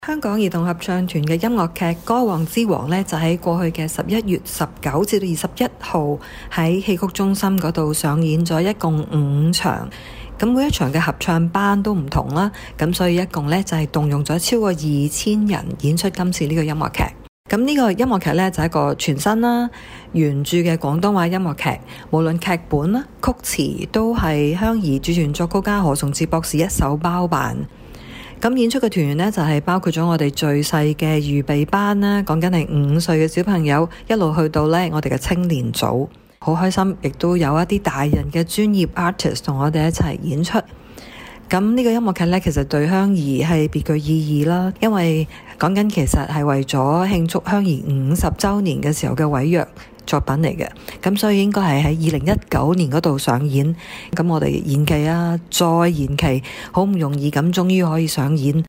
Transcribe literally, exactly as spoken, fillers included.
香港兒童合唱團嘅音樂劇《歌王之王》呢，就喺過去嘅十一月十九至到二十一號喺戲曲中心嗰度上演咗，一共五場。咁每一場嘅合唱班都唔同啦，咁所以一共呢，就係動用咗超過二千人演出今次呢個音樂劇。咁呢個音樂劇呢，就係一個全新啦原著嘅廣東話音樂劇，無論劇本啦、曲詞都係香兒主傳作曲家何崇智博士一手包辦。咁演出嘅團員呢，就係包括咗我哋最細嘅預備班啦，講緊係五歲嘅小朋友，一路去到呢我哋嘅青年組，好開心，亦都有一啲大人嘅專業 artist 同我哋一齊演出。咁呢個音樂劇呢，其實對香兒係別具意義啦，因為講緊其實係為咗慶祝香兒五十週年嘅時候嘅委約作品嚟嘅，咁所以應該係喺二零一九年嗰度上演。咁我哋延期啊，再延期，好唔容易咁終於可以上演。